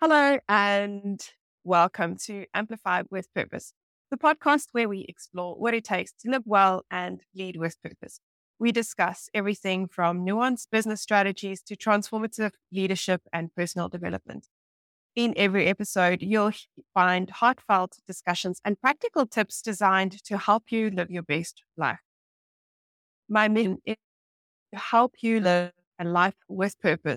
Hello and welcome to Amplify with Purpose, the podcast where we explore what it takes to live well and lead with purpose. We discuss everything from nuanced business strategies to transformative leadership and personal development. In every episode, you'll find heartfelt discussions and practical tips designed to help you live your best life. My mission is to help you live a life with purpose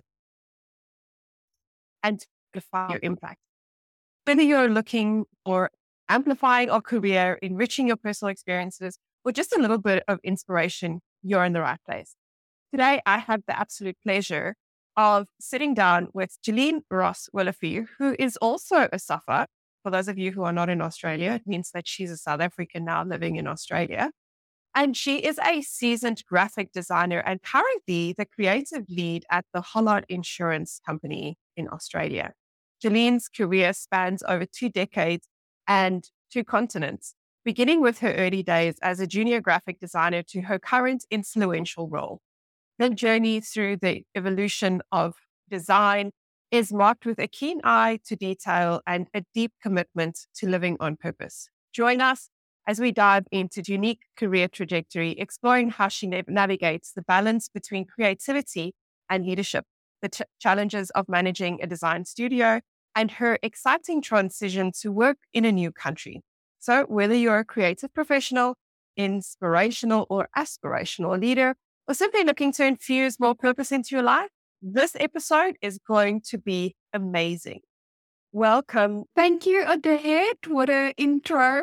and to amplify your impact. Whether you're looking for amplifying your career, enriching your personal experiences, or just a little bit of inspiration, you're in the right place. Today, I have the absolute pleasure of sitting down with Jeline Ross Willefee, who is also a SAFA. For those of you who are not in Australia, it means that she's a South African now living in Australia. And she is a seasoned graphic designer and currently the creative lead at the Hollard Insurance Company in Australia. Jeline's career spans over 2 decades and 2 continents, beginning with her early days as a junior graphic designer to her current influential role. Her journey through the evolution of design is marked with a keen eye to detail and a deep commitment to living on purpose. Join us as we dive into the unique career trajectory, exploring how she navigates the balance between creativity and leadership, the challenges of managing a design studio, and her exciting transition to work in a new country. So whether you're a creative professional, inspirational or aspirational leader, or simply looking to infuse more purpose into your life, this episode is going to be amazing. Welcome. Thank you, Odette. What an intro.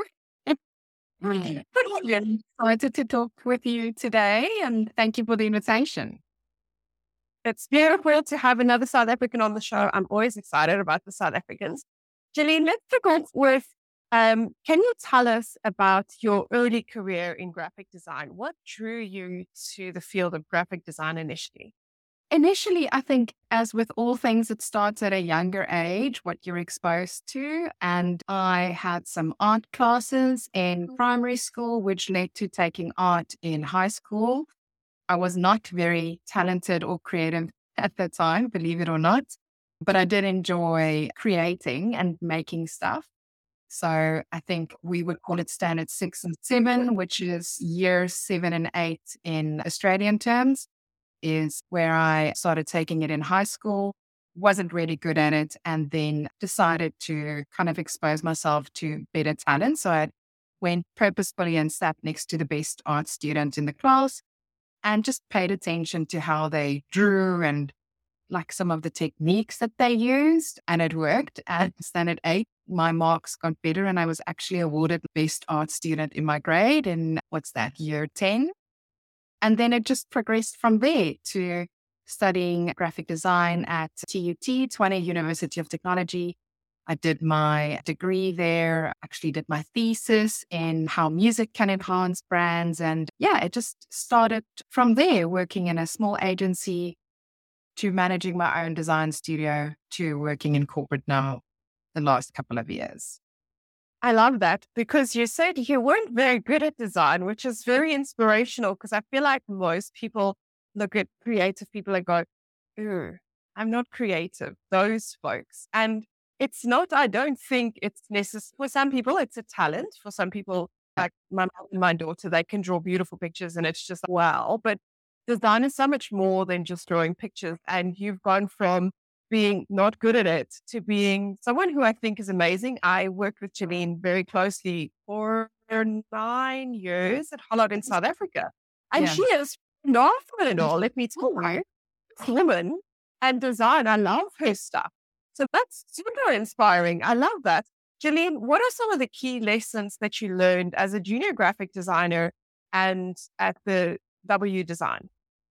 I'm excited to talk with you today, and thank you for the invitation. It's beautiful to have another South African on the show. I'm always excited about the South Africans. Jeline, let's begin with, can you tell us about your early career in graphic design? What drew you to the field of graphic design initially? Initially, I think, as with all things, it starts at a younger age, what you're exposed to. And I had some art classes in primary school, which led to taking art in high school. I was not very talented or creative at that time, believe it or not, but I did enjoy creating and making stuff. So I think we would call it standard 6 and 7, which is years 7 and 8 in Australian terms, is where I started taking it in high school, wasn't really good at it, and then decided to kind of expose myself to better talent. So I went purposefully and sat next to the best art student in the class and just paid attention to how they drew and like some of the techniques that they used. And it worked. At standard 8, my marks got better and I was actually awarded the best art student in my grade in, year 10. And then it just progressed from there to studying graphic design at TUT, Tshwane University of Technology. I did my degree there, actually did my thesis in how music can enhance brands. And it just started from there, working in a small agency to managing my own design studio to working in corporate now the last couple of years. I love that because you said you weren't very good at design, which is very inspirational because I feel like most people look at creative people and go, "Ooh, I'm not creative," those folks. And it's not, I don't think it's necessary. For some people, it's a talent. For some people, like my mom and my daughter, they can draw beautiful pictures and it's just wow. But design is so much more than just drawing pictures. And you've gone from being not good at it to being someone who I think is amazing. I worked with Jeline very closely for 9 years at Hollard in South Africa. And she is phenomenal. Let me tell you, this woman and design, I love her stuff. So that's super inspiring. I love that. Jeline, what are some of the key lessons that you learned as a junior graphic designer and at the W Design?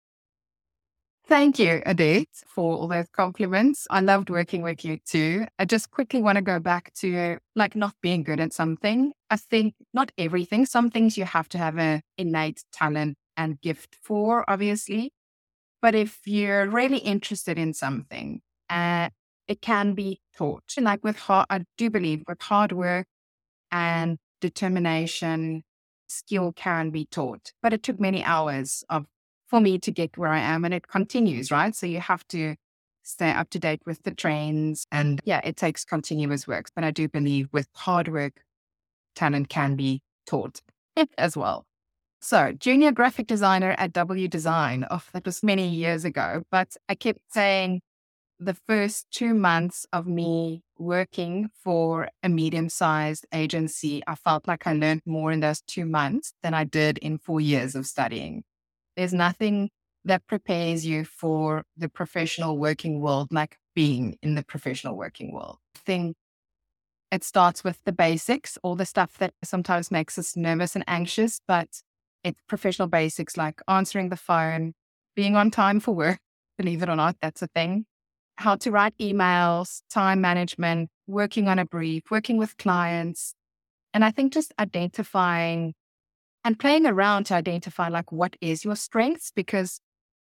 Thank you, Odette, for all those compliments. I loved working with you too. I just quickly want to go back to like not being good at something. I think not everything. Some things you have to have an innate talent and gift for, obviously. But if you're really interested in something, it can be taught. Like I do believe with hard work and determination, skill can be taught. But it took many hours for me to get where I am, and it continues, right? So you have to stay up to date with the trends. And yeah, it takes continuous work. But I do believe with hard work, talent can be taught as well. So, junior graphic designer at W Design. Oh, that was many years ago. But I kept saying the first 2 months of me working for a medium-sized agency, I felt like I learned more in those 2 months than I did in 4 years of studying. There's nothing that prepares you for the professional working world like being in the professional working world. I think it starts with the basics, all the stuff that sometimes makes us nervous and anxious, but it's professional basics like answering the phone, being on time for work. Believe it or not, that's a thing. How to write emails, time management, working on a brief, working with clients. And I think just identifying and playing around to identify like what is your strengths, because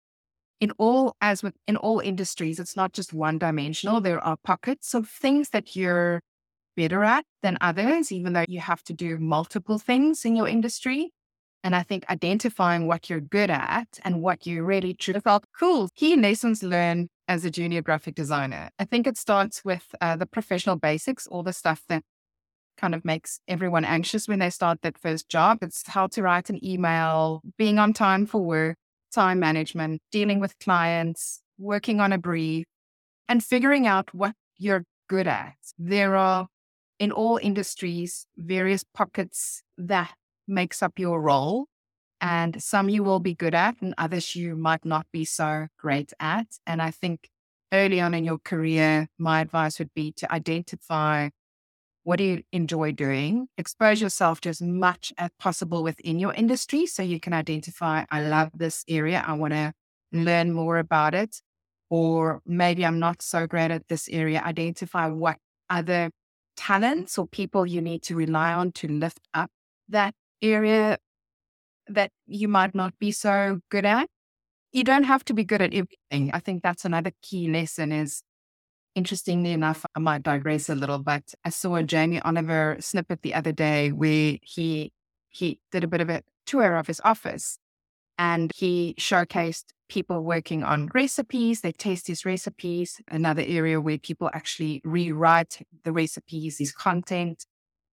in all industries, it's not just one dimensional. There are pockets of things that you're better at than others, even though you have to do multiple things in your industry. And I think identifying what you're good at and what you really truly felt cool. Key lessons learned as a junior graphic designer. I think it starts with the professional basics, all the stuff that kind of makes everyone anxious when they start that first job. It's how to write an email, being on time for work, time management, dealing with clients, working on a brief, and figuring out what you're good at. There are, in all industries, various pockets that makes up your role, and some you will be good at and others you might not be so great at. And I think early on in your career, my advice would be to identify what do you enjoy doing, expose yourself to as much as possible within your industry so you can identify, I love this area, I want to learn more about it, or maybe I'm not so great at this area. Identify what other talents or people you need to rely on to lift up that area that you might not be so good at. You don't have to be good at everything. I think that's another key lesson is, interestingly enough, I might digress a little, but I saw a Jamie Oliver snippet the other day where he did a bit of a tour of his office and he showcased people working on recipes. They test his recipes. Another area where people actually rewrite the recipes, his content.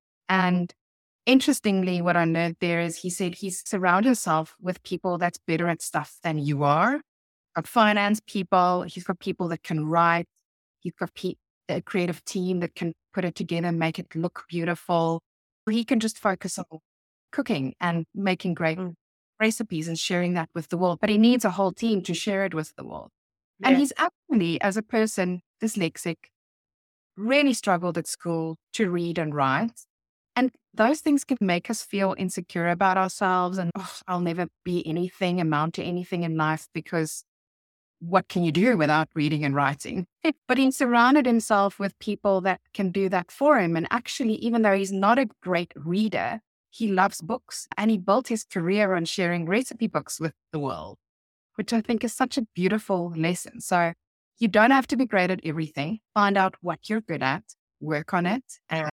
And interestingly, what I learned there is he said he's surrounded himself with people that's better at stuff than you are. Got finance people, he's got people that can write, he's got a creative team that can put it together and make it look beautiful. He can just focus on cooking and making great recipes and sharing that with the world. But he needs a whole team to share it with the world. Yeah. And he's actually, as a person, dyslexic, really struggled at school to read and write. And those things can make us feel insecure about ourselves and, I'll never be anything, amount to anything in life because what can you do without reading and writing? But he surrounded himself with people that can do that for him. And actually, even though he's not a great reader, he loves books and he built his career on sharing recipe books with the world, which I think is such a beautiful lesson. So you don't have to be great at everything. Find out what you're good at, work on it,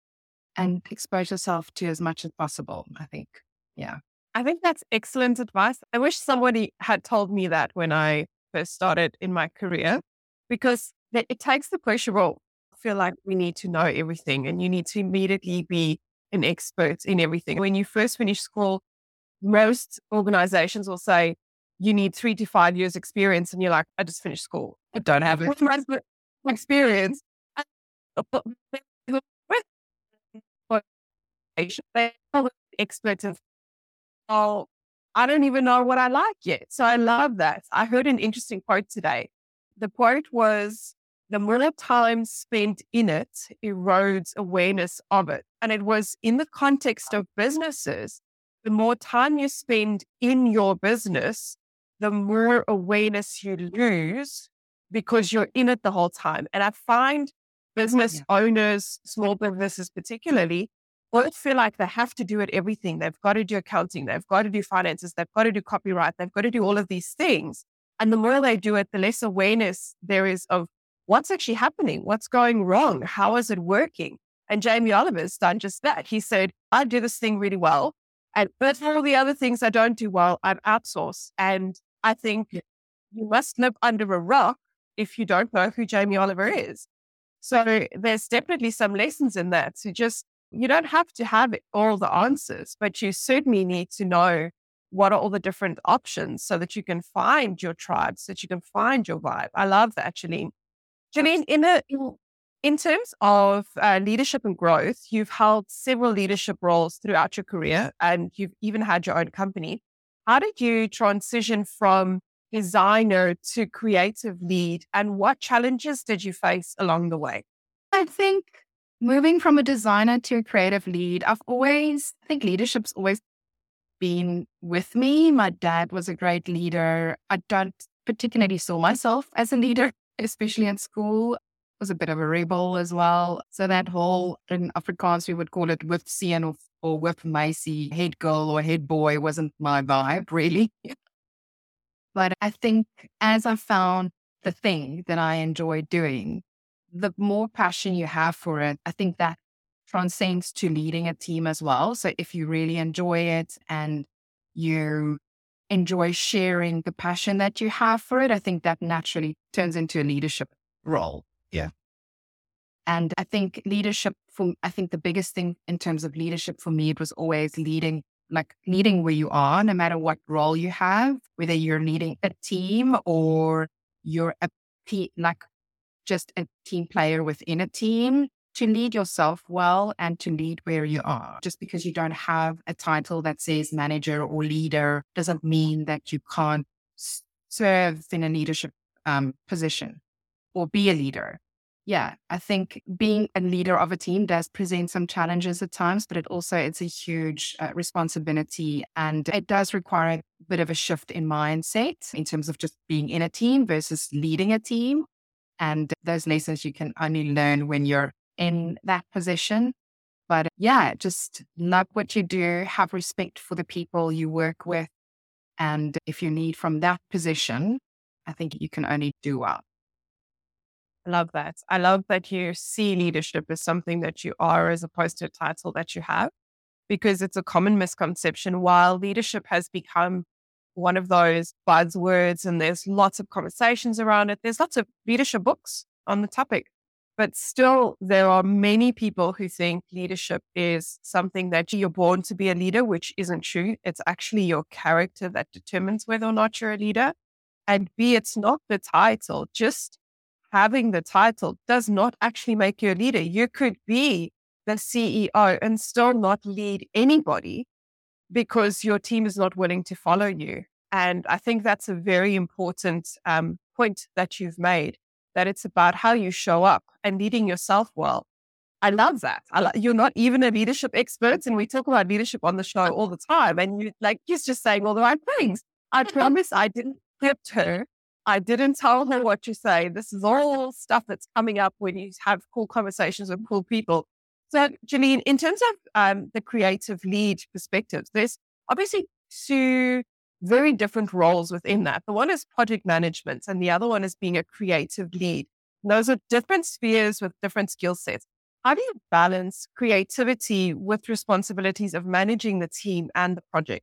and expose yourself to as much as possible, I think. Yeah. I think that's excellent advice. I wish somebody had told me that when I first started in my career, because it takes the pressure off. I feel like we need to know everything and you need to immediately be an expert in everything. When you first finish school, most organizations will say you need 3 to 5 years experience. And you're like, I just finished school. I don't have experience. They are experts in, oh, I don't even know what I like yet. So I love that. I heard an interesting quote today. The quote was, the more time spent in it erodes awareness of it. And it was in the context of businesses. The more time you spend in your business, the more awareness you lose because you're in it the whole time. And I find business owners, small businesses particularly, both feel like they have to do it everything. They've got to do accounting. They've got to do finances. They've got to do copyright. They've got to do all of these things. And the more they do it, the less awareness there is of what's actually happening, what's going wrong, how is it working? And Jamie Oliver's done just that. He said, I do this thing really well, but for all the other things I don't do well, I outsource. And I think you must live under a rock if you don't know who Jamie Oliver is. So there's definitely some lessons in that. So you don't have to have all the answers, but you certainly need to know what are all the different options so that you can find your tribe, so that you can find your vibe. I love that, Janine. Janine, in terms of leadership and growth, you've held several leadership roles throughout your career, and you've even had your own company. How did you transition from designer to creative lead, and what challenges did you face along the way? I think moving from a designer to a creative lead, I think leadership's always been with me. My dad was a great leader. I don't particularly saw myself as a leader, especially in school. I was a bit of a rebel as well. So that whole, in Afrikaans, we would call it with seun or with meisie, head girl or head boy wasn't my vibe, really. But I think as I found the thing that I enjoy doing, the more passion you have for it, I think that transcends to leading a team as well. So if you really enjoy it and you enjoy sharing the passion that you have for it, I think that naturally turns into a leadership role. Yeah. And I think I think the biggest thing in terms of leadership for me, it was always leading where you are, no matter what role you have, whether you're leading a team or you're just a team player within a team, to lead yourself well and to lead where you are. Just because you don't have a title that says manager or leader doesn't mean that you can't serve in a leadership position or be a leader. Yeah, I think being a leader of a team does present some challenges at times, but it's a huge responsibility, and it does require a bit of a shift in mindset in terms of just being in a team versus leading a team. And those lessons you can only learn when you're in that position. But yeah, just love what you do, have respect for the people you work with. And if you lead from that position, I think you can only do well. I love that. I love that you see leadership as something that you are as opposed to a title that you have, because it's a common misconception. While leadership has become one of those buzzwords and there's lots of conversations around it, there's lots of leadership books on the topic, but still there are many people who think leadership is something that you're born to be a leader, which isn't true. It's actually your character that determines whether or not you're a leader. And B, it's not the title. Just having the title does not actually make you a leader. You could be the CEO and still not lead anybody because your team is not willing to follow you. And I think that's a very important point that you've made, that it's about how you show up and leading yourself well. I love that. You're not even a leadership expert, and we talk about leadership on the show all the time. And you're just saying all the right things. I promise I didn't script her. I didn't tell her what to say. This is all stuff that's coming up when you have cool conversations with cool people. So, Janine, in terms of the creative lead perspectives, there's obviously two very different roles within that. The one is project management, and the other one is being a creative lead. And those are different spheres with different skill sets. How do you balance creativity with responsibilities of managing the team and the project?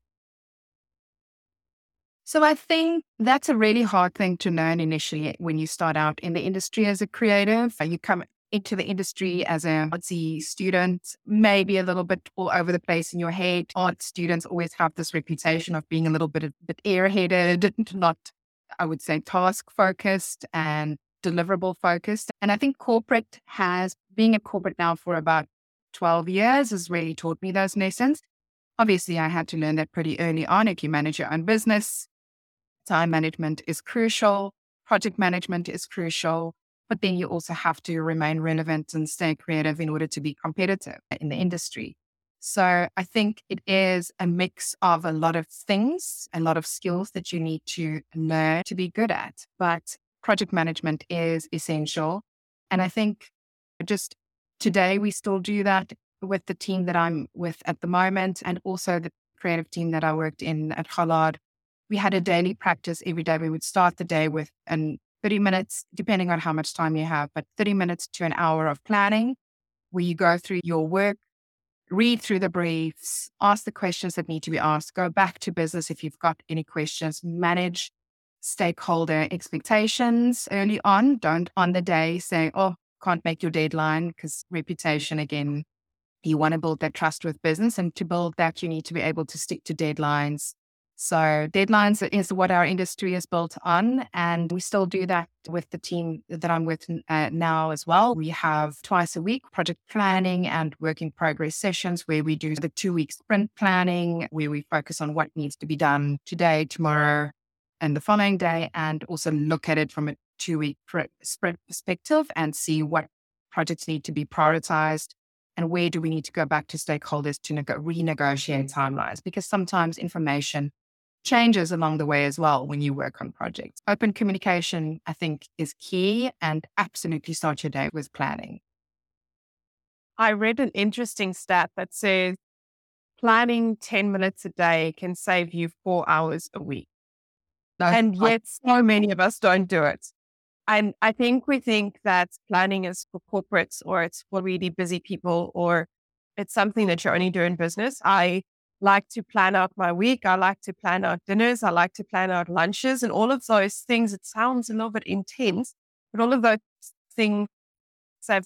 So I think that's a really hard thing to learn initially when you start out in the industry as a creative. You come into the industry as a artsy student, maybe a little bit all over the place in your head. Art students always have this reputation of being a little bit airheaded, not, I would say, task focused and deliverable focused. And I think being a corporate now for about 12 years has really taught me those lessons. Obviously, I had to learn that pretty early on. If you manage your own business, time management is crucial. Project management is crucial. But then you also have to remain relevant and stay creative in order to be competitive in the industry. So I think it is a mix of a lot of things, a lot of skills that you need to learn to be good at. But project management is essential. And I think just today we still do that with the team that I'm with at the moment, and also the creative team that I worked in at Hollard. We had a daily practice every day. We would start the day with 30 minutes, depending on how much time you have, but 30 minutes to an hour of planning, where you go through your work, read through the briefs, ask the questions that need to be asked, go back to business if you've got any questions, manage stakeholder expectations early on. Don't on the day say, oh, can't make your deadline, because reputation again, you want to build that trust with business, and to build that, you need to be able to stick to deadlines. So deadlines is what our industry is built on. And we still do that with the team that I'm with now as well. We have twice a week project planning and work in progress sessions where we do the 2-week sprint planning, where we focus on what needs to be done today, tomorrow, and the following day, and also look at it from a 2-week sprint perspective and see what projects need to be prioritized and where do we need to go back to stakeholders to renegotiate timelines, because sometimes information changes along the way as well when you work on projects. Open communication, I think, is key, and absolutely start your day with planning. I read an interesting stat that says planning 10 minutes a day can save you 4 hours a week. And yet so many of us don't do it. And I think we think that planning is for corporates, or it's for really busy people, or it's something that you only do in business. I like to plan out my week. I like to plan out dinners. I like to plan out lunches, and all of those things. It sounds a little bit intense, but all of those things have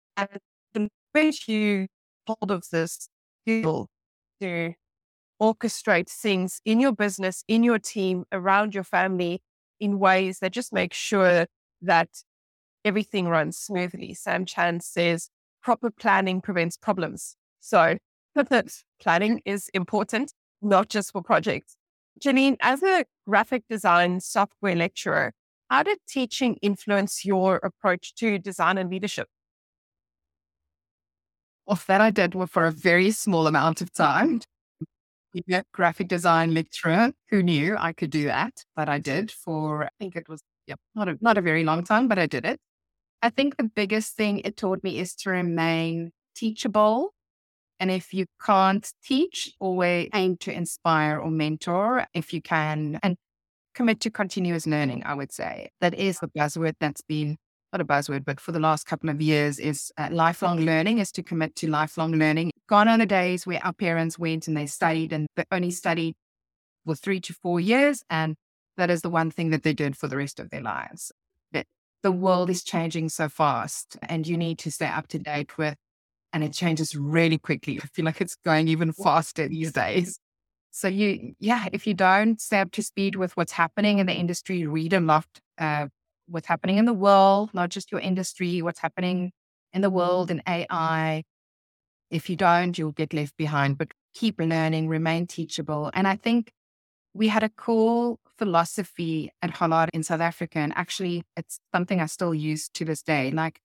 you hold of this skill to orchestrate things in your business, in your team, around your family, in ways that just make sure that everything runs smoothly. Sam Chan says proper planning prevents problems. So planning is important, not just for projects. Janine, as a graphic design software lecturer, how did teaching influence your approach to design and leadership? Well, that I did for a very small amount of time. Graphic design lecturer. Who knew I could do that? But I did for, I think it was not a very long time, but I did it. I think the biggest thing it taught me is to remain teachable. And if you can't teach, always aim to inspire or mentor if you can, and commit to continuous learning, I would say. That is the buzzword that's been, not a buzzword, but for the last couple of years is lifelong learning, is to commit to lifelong learning. Gone are the days where our parents went and they studied and they only studied for 3 to 4 years. And that is the one thing that they did for the rest of their lives. But the world is changing so fast and you need to stay up to date with, and it changes really quickly. I feel like it's going even faster these days. So if you don't stay up to speed with what's happening in the industry, read a lot, what's happening in the world, not just your industry, what's happening in the world in AI. If you don't, you'll get left behind, but keep learning, remain teachable. And I think we had a cool philosophy at Hollard in South Africa. And actually, it's something I still use to this day. Like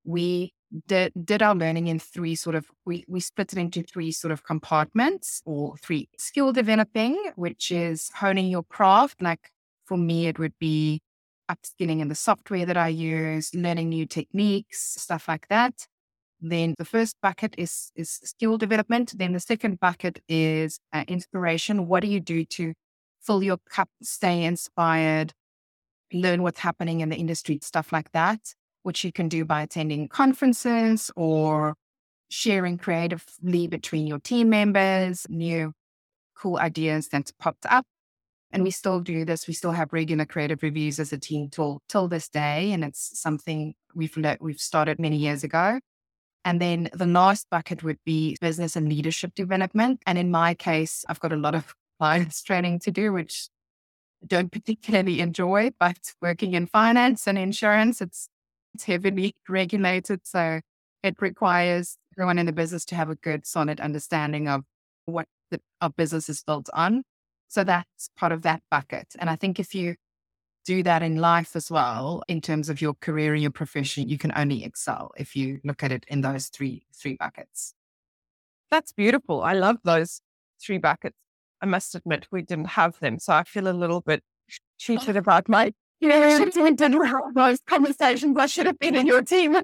we did our learning in three we split it into 3 sort of compartments, or 3 skill developing, which is honing your craft. Like for me, it would be upskilling in the software that I use, learning new techniques, stuff like that. Then the first bucket is skill development. Then the second bucket is inspiration. What do you do to fill your cup, stay inspired, learn what's happening in the industry, stuff like that, which you can do by attending conferences or sharing creatively between your team members, new cool ideas that's popped up. And we still do this. We still have regular creative reviews as a team till this day. And it's something we've started many years ago. And then the last bucket would be business and leadership development. And in my case, I've got a lot of clients training to do, which I don't particularly enjoy, but working in finance and insurance, it's heavily regulated. So it requires everyone in the business to have a good, solid understanding of what our business is built on. So that's part of that bucket. And I think if you do that in life as well, in terms of your career and your profession, you can only excel if you look at it in those three buckets. That's beautiful. I love those 3 buckets. I must admit we didn't have them. So I feel a little bit cheated about my those conversations. I should have been in your team.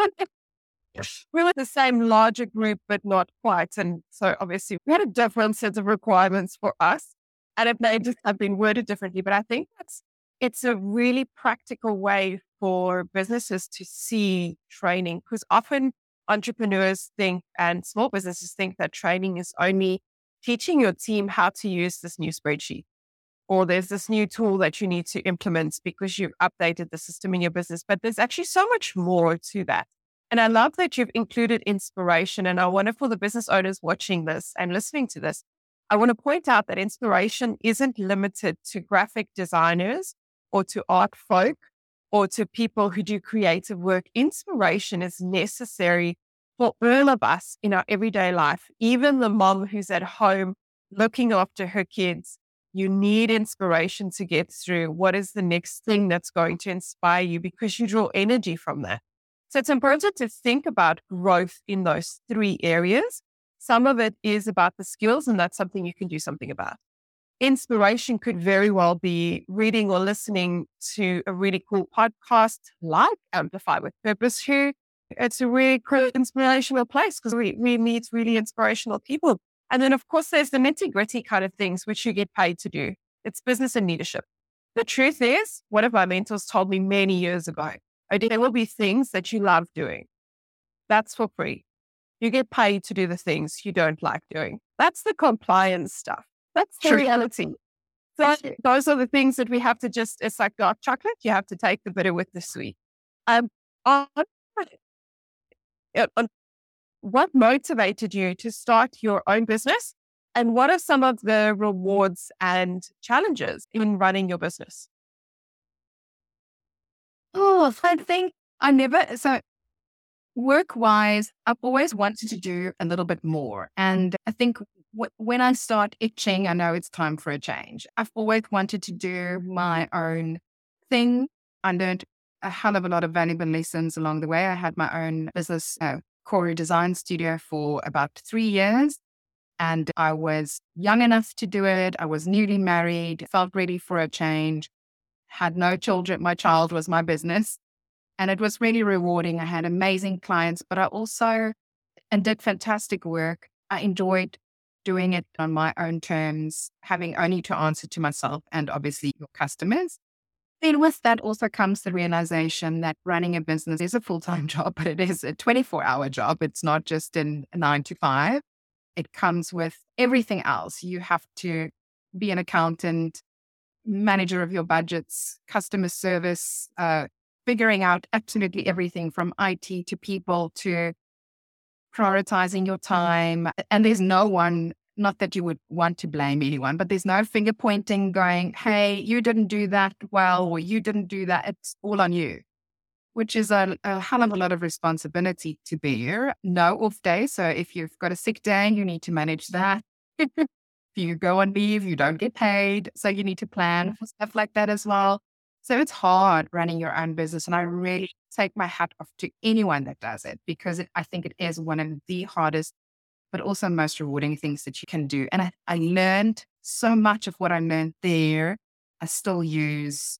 We were the same larger group, but not quite. And so obviously we had a different set of requirements for us. And it may just have been worded differently. But I think it's a really practical way for businesses to see training, because often entrepreneurs think and small businesses think that training is only teaching your team how to use this new spreadsheet. or there's this new tool that you need to implement because you've updated the system in your business. But there's actually so much more to that. And I love that you've included inspiration. And I wonder for the business owners watching this and listening to this, I want to point out that inspiration isn't limited to graphic designers or to art folk or to people who do creative work. Inspiration is necessary for all of us in our everyday life, even the mom who's at home looking after her kids. You need inspiration to get through. What is the next thing that's going to inspire you? Because you draw energy from that. So it's important to think about growth in those three areas. Some of it is about the skills, and that's something you can do something about. Inspiration could very well be reading or listening to a really cool podcast like Amplify with Purpose, who it's a really cool inspirational place because we meet really inspirational people. And then, of course, there's the nitty-gritty kind of things which you get paid to do. It's business and leadership. The truth is, one of my mentors told me many years ago, there will be things that you love doing. That's for free. You get paid to do the things you don't like doing. That's the compliance stuff. That's the reality. So those are the things that we have to it's like dark chocolate. You have to take the bitter with the sweet. On what motivated you to start your own business? And what are some of the rewards and challenges in running your business? Oh, I think work-wise, I've always wanted to do a little bit more. And I think when I start itching, I know it's time for a change. I've always wanted to do my own thing. I learned a hell of a lot of valuable lessons along the way. I had my own business, Corey Design Studio, for about 3 years. And I was young enough to do it. I was newly married, felt ready for a change, had no children. My child was my business. And it was really rewarding. I had amazing clients, but I also did fantastic work. I enjoyed doing it on my own terms, having only to answer to myself and obviously your customers. Then with that also comes the realization that running a business is a full-time job, but it is a 24-hour job. It's not just a 9 to 5. It comes with everything else. You have to be an accountant, manager of your budgets, customer service, figuring out absolutely everything from IT to people to prioritizing your time. And there's no one, not that you would want to blame anyone, but there's no finger pointing going, hey, you didn't do that well, or you didn't do that. It's all on you, which is a hell of a lot of responsibility to bear. No off day. So if you've got a sick day, you need to manage that. If you go on leave, you don't get paid. So you need to plan for stuff like that as well. So it's hard running your own business. And I really take my hat off to anyone that does it, because I think it is one of the hardest, but also most rewarding things that you can do. And I learned so much of what I learned there, I still use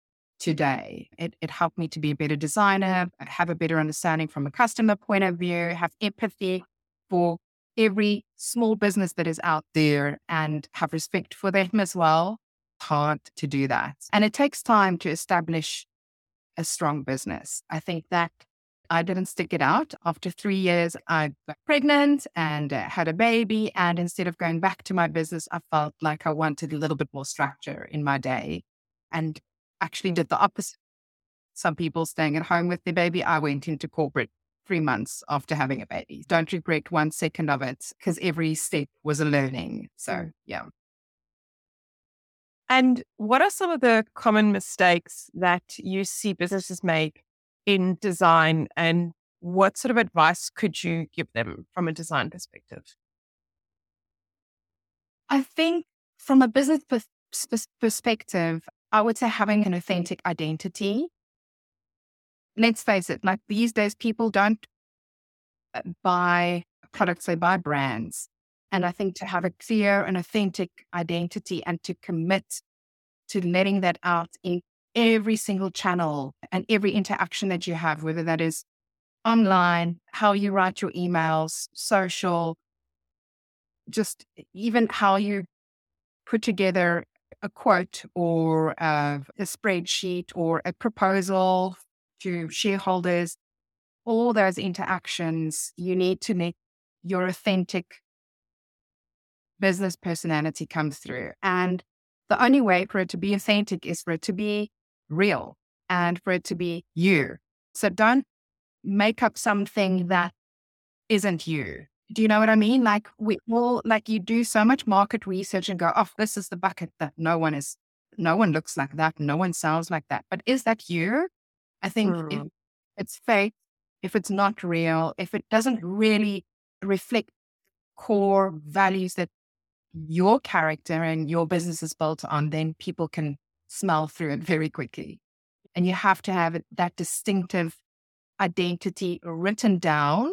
today. It helped me to be a better designer, have a better understanding from a customer point of view, have empathy for every small business that is out there and have respect for them as well. Hard to do that. And it takes time to establish a strong business. I think that I didn't stick it out. After 3 years, I got pregnant and had a baby. And instead of going back to my business, I felt like I wanted a little bit more structure in my day, and actually did the opposite. Some people staying at home with their baby. I went into corporate 3 months after having a baby. Don't regret 1 second of it, because every step was a learning. So, yeah. And what are some of the common mistakes that you see businesses make in design, and what sort of advice could you give them from a design perspective? I think from a business perspective, I would say having an authentic identity. Let's face it, like these days, people don't buy products, they buy brands. And I think to have a clear and authentic identity and to commit to letting that out in every single channel and every interaction that you have, whether that is online, how you write your emails, social, just even how you put together a quote or a spreadsheet or a proposal to shareholders, all those interactions, you need to let your authentic business personality come through. And the only way for it to be authentic is for it to be real and for it to be you. So don't make up something that isn't you. Do you know what I mean? Like we all, like you do so much market research and go, oh, this is the bucket that no one looks like that. No one sounds like that. But is that you? I think if it's fake, if it's not real, if it doesn't really reflect core values that your character and your business is built on, then people can smell through it very quickly. And you have to have that distinctive identity written down,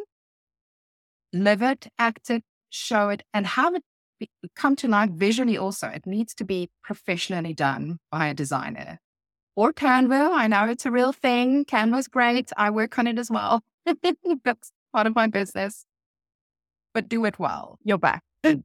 live it, act it, show it, and have it come to life visually also. It needs to be professionally done by a designer. Or Canva. I know it's a real thing. Canva's great. I work on it as well. That's part of my business. But do it well. You're back.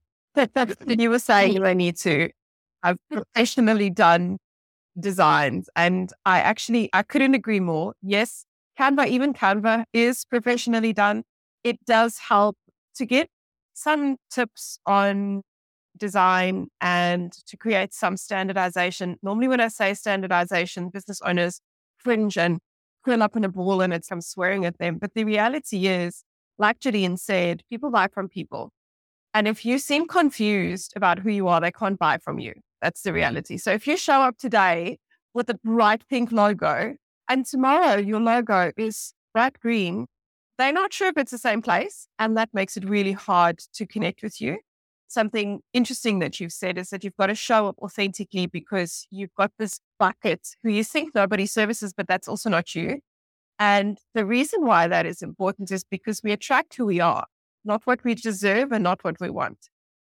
You were saying they need to have professionally done designs. And I couldn't agree more. Yes, even Canva is professionally done. It does help to get some tips on design and to create some standardization. Normally when I say standardization, business owners cringe and curl up in a ball and it's I'm swearing at them. But the reality is, like Jadine said, people buy from people. And if you seem confused about who you are, they can't buy from you. That's the reality. So if you show up today with a bright pink logo and tomorrow your logo is bright green, they're not sure if it's the same place. And that makes it really hard to connect with you. Something interesting that you've said is that you've got to show up authentically because you've got this bucket who you think nobody services, but that's also not you. And the reason why that is important is because we attract who we are, not what we deserve and not what we want.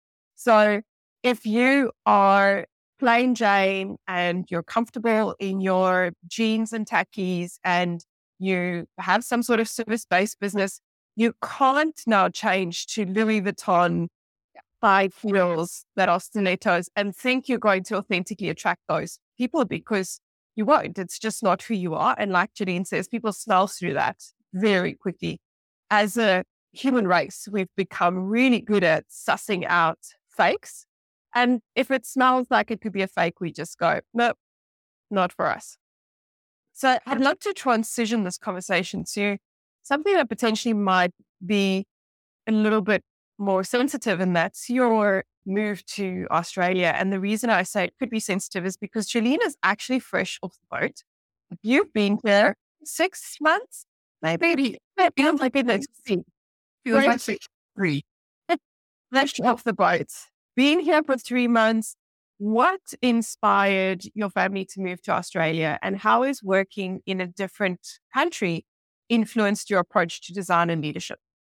So if you are plain Jane and you're comfortable in your jeans and tackies and you have some sort of service-based business, you can't now change to Louis Vuitton 5 heels that are stilettos and think you're going to authentically attract those people because you won't. It's just not who you are. And like Jadine says, people smell through that very quickly. As a human race, we've become really good at sussing out fakes. And if it smells like it could be a fake, we just go, nope, not for us. So I'd love to transition this conversation to something that potentially might be a little bit more sensitive, and that's your move to Australia. And the reason I say it could be sensitive is because Jolene is actually fresh off the boat. You've been here 6 months, maybe that's Feels like 3. fresh off the boat. Being here for 3 months, what inspired your family to move to Australia, and how is working in a different country influenced your approach to design and leadership?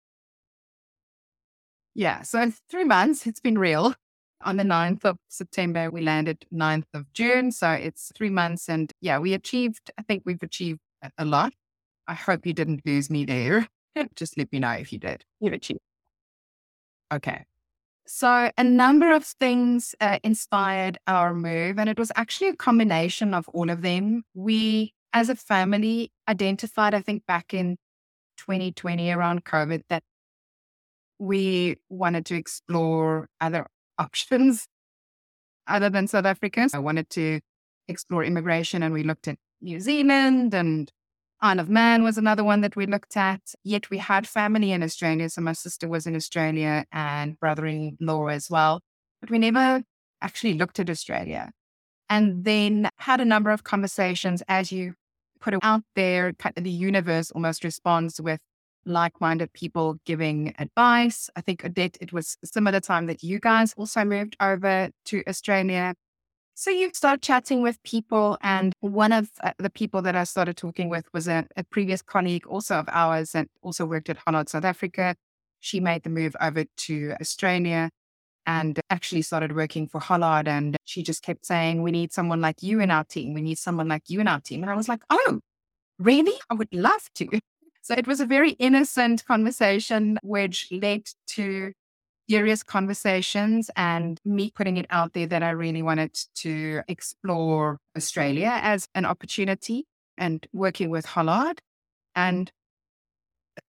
Yeah, so in 3 months, it's been real. On the 9th of September, we landed 9th of June. So it's 3 months. And yeah, we've achieved a lot. I hope you didn't lose me there. Just let me know if you did. You've achieved. Okay. So a number of things inspired our move, and it was actually a combination of all of them. We, as a family, identified, I think back in 2020 around COVID, that we wanted to explore other options other than South Africa. I wanted to explore immigration, and we looked at New Zealand, and Isle of Man was another one that we looked at. Yet we had family in Australia. So my sister was in Australia and brother-in-law as well. But we never actually looked at Australia. And then had a number of conversations. As you put it out there, the universe almost responds with like-minded people giving advice. I think, Odette, it was a similar time that you guys also moved over to Australia. So you start chatting with people, and one of the people that I started talking with was a previous colleague also of ours that also worked at Hollard South Africa. She made the move over to Australia and actually started working for Hollard, and she just kept saying, we need someone like you in our team. We need someone like you in our team. And I was like, oh, really? I would love to. So it was a very innocent conversation, which led to serious conversations and me putting it out there that I really wanted to explore Australia as an opportunity and working with Hollard. And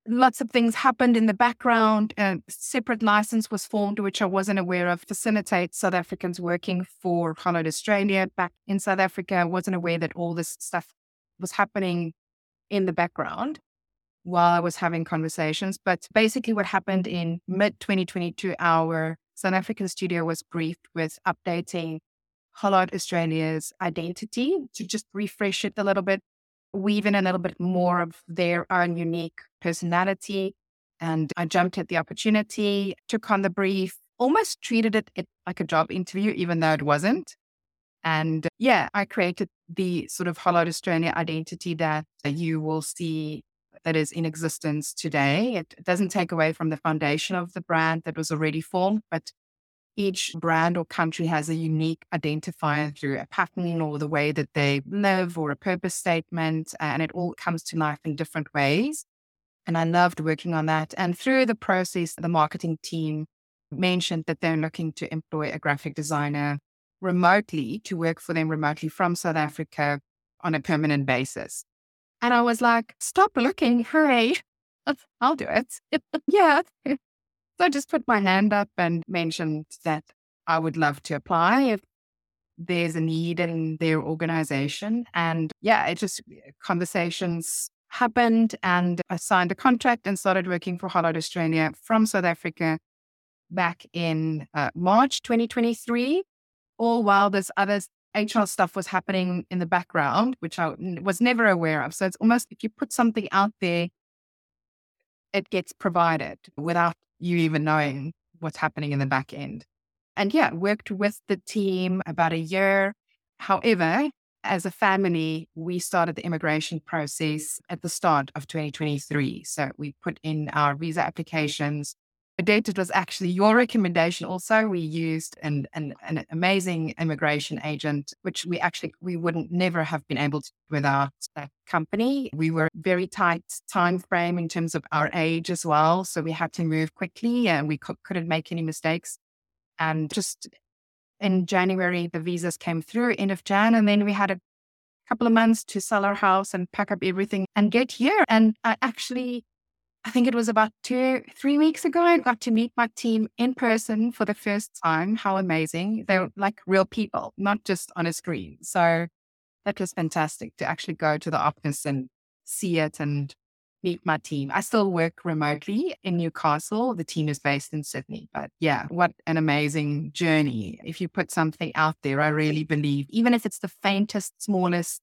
lots of things happened in the background. A separate license was formed, which I wasn't aware of, facilitate South Africans working for Hollard Australia back in South Africa. I wasn't aware that all this stuff was happening in the background while I was having conversations. But basically what happened in mid-2022, our South African studio was briefed with updating Hollard Australia's identity to just refresh it a little bit, weave in a little bit more of their own unique personality. And I jumped at the opportunity, took on the brief, almost treated it like a job interview, even though it wasn't. And yeah, I created the sort of Hollard Australia identity that you will see that is in existence today. It doesn't take away from the foundation of the brand that was already formed, but each brand or country has a unique identifier through a pattern or the way that they live or a purpose statement, and it all comes to life in different ways. And I loved working on that. And through the process, the marketing team mentioned that they're looking to employ a graphic designer remotely to work for them remotely from South Africa on a permanent basis. And I was like, stop looking, hurry, I'll do it. Yeah. So I just put my hand up and mentioned that I would love to apply if there's a need in their organization. And yeah, it just conversations happened and I signed a contract and started working for Hollard Australia from South Africa back in March 2023, all while this other HR stuff was happening in the background, which I was never aware of. So it's almost if you put something out there, it gets provided without you even knowing what's happening in the back end. And yeah, worked with the team about a year. However, as a family, we started the immigration process at the start of 2023. So we put in our visa applications. It was actually your recommendation. Also, we used an amazing immigration agent, which we wouldn't never have been able to without that company. We were very tight time frame in terms of our age as well. So we had to move quickly and we couldn't make any mistakes. And just in January, the visas came through, end of Jan. And then we had a couple of months to sell our house and pack up everything and get here. And I think it was about 2-3 weeks ago, I got to meet my team in person for the first time. How amazing. They're like real people, not just on a screen. So that was fantastic to actually go to the office and see it and meet my team. I still work remotely in Newcastle. The team is based in Sydney. But yeah, what an amazing journey. If you put something out there, I really believe, even if it's the faintest, smallest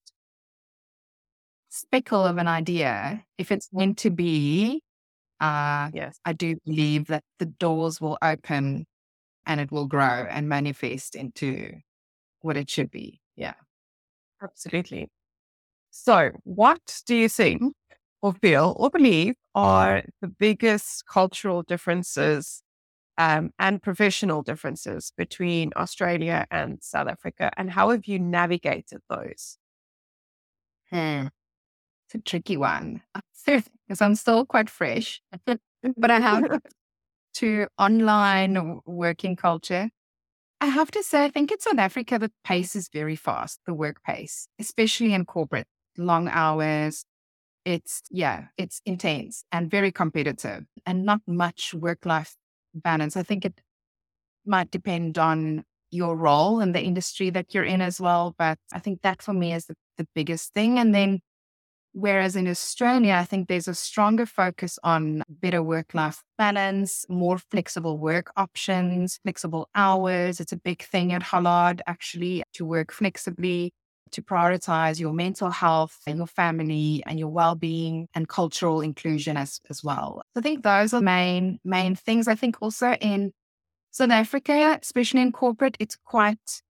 speckle of an idea, if it's meant to be, Yes. I do believe that the doors will open and it will grow and manifest into what it should be. Yeah. Absolutely. So what do you think or feel or believe are the biggest cultural differences and professional differences between Australia and South Africa? And how have you navigated those? It's a tricky one because I'm still quite fresh, but I have to online working culture. I have to say, I think in South Africa, the pace is very fast, the work pace, especially in corporate, long hours. It's intense and very competitive and not much work-life balance. I think it might depend on your role and the industry that you're in as well. But I think that for me is the biggest thing. And then whereas in Australia, I think there's a stronger focus on better work-life balance, more flexible work options, flexible hours. It's a big thing at Hollard, actually, to work flexibly, to prioritize your mental health and your family and your well-being and cultural inclusion as well. I think those are main things. I think also in South Africa, especially in corporate, it's quite...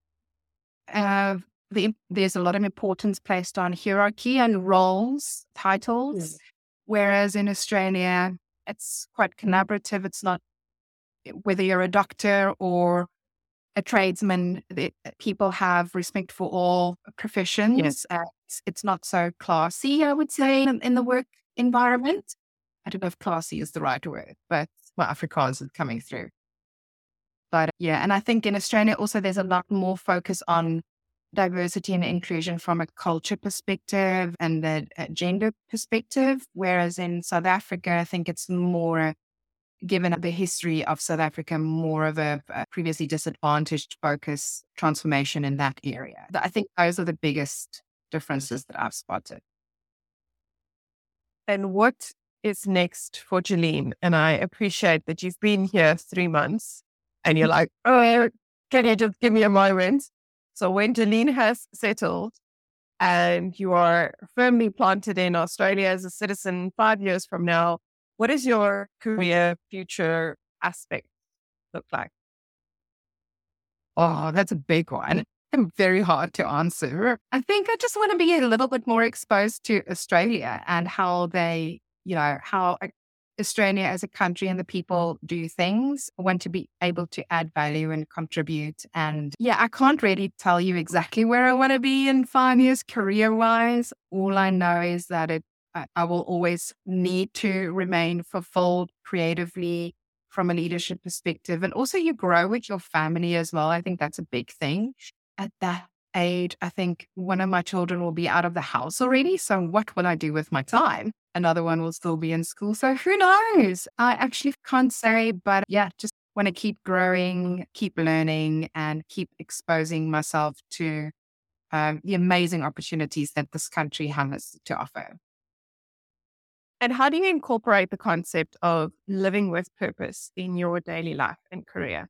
there's a lot of importance placed on hierarchy and roles, titles, whereas in Australia, it's quite collaborative. It's not whether you're a doctor or a tradesman, people have respect for all professions. Yes. It's not so classy, I would say, in the work environment. I don't know if classy is the right word, but Afrikaans is coming through. But yeah, and I think in Australia also there's a lot more focus on diversity and inclusion from a culture perspective and a gender perspective. Whereas in South Africa, I think it's more, given the history of South Africa, more of a previously disadvantaged focus transformation in that area. I think those are the biggest differences that I've spotted. And what is next for Jeline? And I appreciate that you've been here 3 months and you're like, oh, can you just give me a moment? So when Jeline has settled and you are firmly planted in Australia as a citizen 5 years from now, what does your career future aspect look like? Oh, that's a big one. And very hard to answer. I think I just want to be a little bit more exposed to Australia and how they, how Australia as a country and the people do things. I want to be able to add value and contribute. And yeah, I can't really tell you exactly where I want to be in 5 years career wise. All I know is that I will always need to remain fulfilled creatively from a leadership perspective. And also you grow with your family as well. I think that's a big thing. At that age, I think one of my children will be out of the house already. So what will I do with my time? Another one will still be in school. So who knows? I actually can't say, but yeah, just want to keep growing, keep learning, and keep exposing myself to the amazing opportunities that this country has to offer. And how do you incorporate the concept of living with purpose in your daily life and career?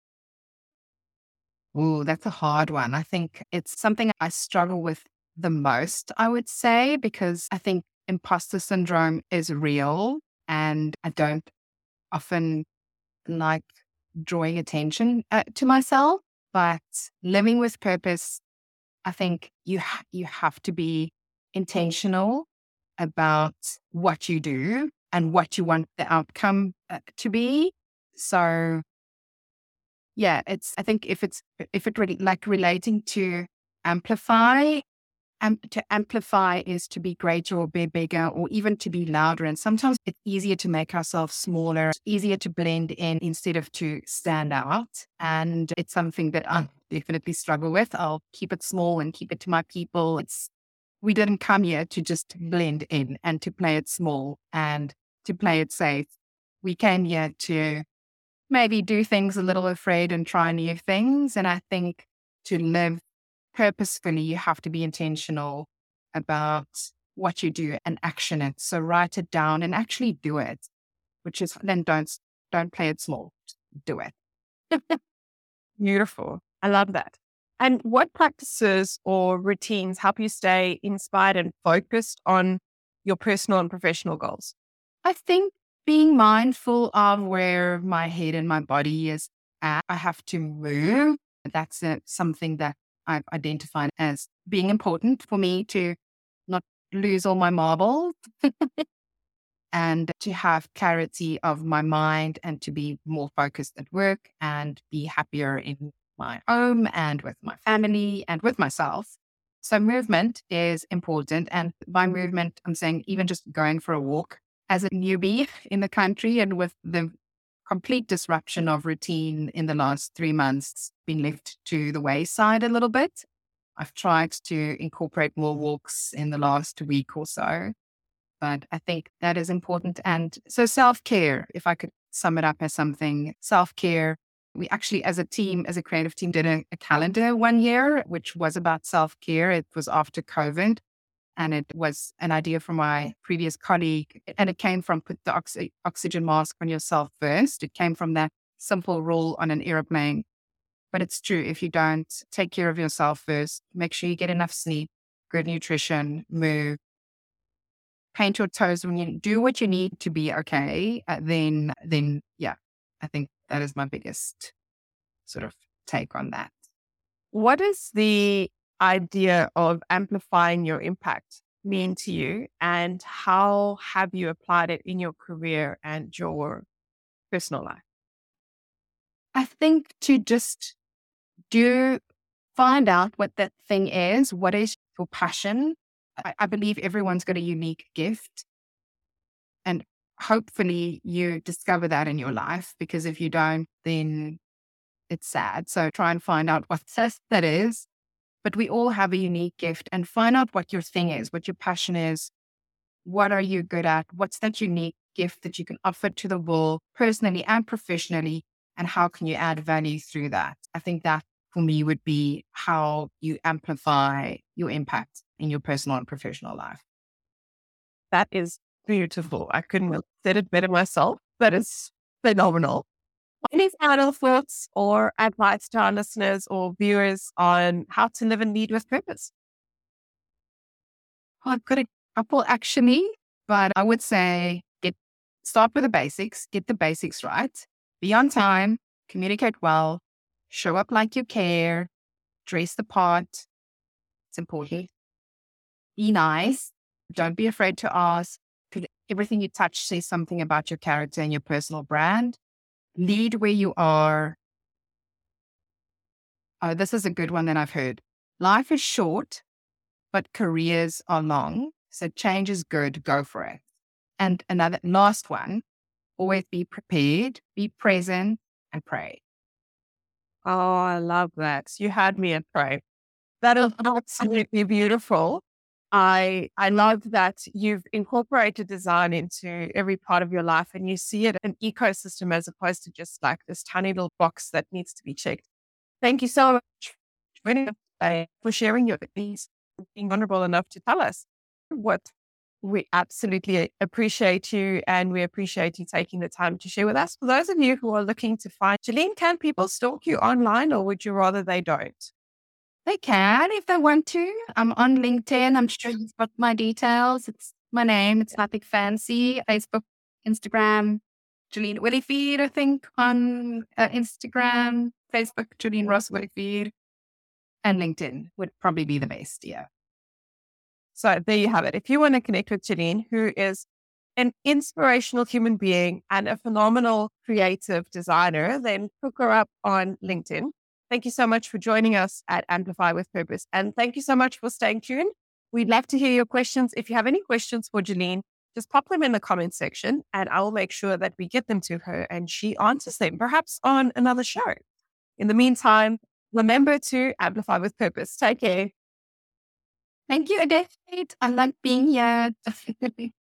Oh, that's a hard one. I think it's something I struggle with the most, I would say, because I think imposter syndrome is real and I don't often like drawing attention to myself. But living with purpose, I think you have to be intentional about what you do and what you want the outcome to be. So yeah, I think if it really like relating to amplify, to amplify is to be greater or be bigger or even to be louder. And sometimes it's easier to make ourselves smaller, it's easier to blend in instead of to stand out. And it's something that I definitely struggle with. I'll keep it small and keep it to my people. We didn't come here to just blend in and to play it small and to play it safe. We came here to maybe do things a little afraid and try new things. And I think to live purposefully, you have to be intentional about what you do and action it. So write it down and actually do it, which is then don't play it small, just do it. Beautiful. I love that. And what practices or routines help you stay inspired and focused on your personal and professional goals? I think being mindful of where my head and my body is at. I have to move. That's something that I've identified as being important for me to not lose all my marbles and to have clarity of my mind and to be more focused at work and be happier in my home and with my family and with myself. So movement is important. And by movement, I'm saying even just going for a walk as a newbie in the country and with the complete disruption of routine in the last 3 months being left to the wayside a little bit. I've tried to incorporate more walks in the last week or so, but I think that is important. And so self-care, if I could sum it up as something, self-care. We actually, as a team, as a creative team, did a calendar one year, which was about self-care. It was after COVID. And it was an idea from my previous colleague. And it came from put the oxygen mask on yourself first. It came from that simple rule on an airplane. But it's true. If you don't take care of yourself first, make sure you get enough sleep, good nutrition, move, paint your toes when you do what you need to be okay, then yeah, I think that is my biggest sort of take on that. What is the idea of amplifying your impact mean to you, and how have you applied it in your career and your personal life? I think to just find out what that thing is. What is your passion? I believe everyone's got a unique gift. And hopefully you discover that in your life, because if you don't, then it's sad. So try and find out what that is but we all have a unique gift, and find out what your thing is, what your passion is. What are you good at? What's that unique gift that you can offer to the world personally and professionally? And how can you add value through that? I think that for me would be how you amplify your impact in your personal and professional life. That is beautiful. I couldn't have said it better myself. That is phenomenal. Any final thoughts or advice to our listeners or viewers on how to live and lead with purpose? Well, I've got a couple actually, but I would say start with the basics, get the basics right, be on time, communicate well, show up like you care, dress the part. It's important. Be nice. Don't be afraid to ask, because everything you touch says something about your character and your personal brand. Lead where you are. Oh, this is a good one that I've heard. Life is short, but careers are long. So change is good. Go for it. And another last one, always be prepared, be present, and pray. Oh, I love that. You had me at pray. That is absolutely beautiful. I love that you've incorporated design into every part of your life and you see it an ecosystem as opposed to just like this tiny little box that needs to be checked. Thank you so much for joining us today, for sharing your things, being vulnerable enough to tell us what we absolutely appreciate you, and we appreciate you taking the time to share with us. For those of you who are looking to find Jeline, can people stalk you online, or would you rather they don't? They can if they want to. I'm on LinkedIn. I'm sure you've got my details. It's my name. It's nothing fancy. Facebook, Instagram, Jeline Willifeed, I think, on Instagram, Facebook, Jeline Ross Willifeed, and LinkedIn would probably be the best. Yeah. So there you have it. If you want to connect with Jeline, who is an inspirational human being and a phenomenal creative designer, then hook her up on LinkedIn. Thank you so much for joining us at Amplify with Purpose. And thank you so much for staying tuned. We'd love to hear your questions. If you have any questions for Jeline, just pop them in the comment section and I will make sure that we get them to her and she answers them, perhaps on another show. In the meantime, remember to amplify with purpose. Take care. Thank you, Adelaide. I like being here.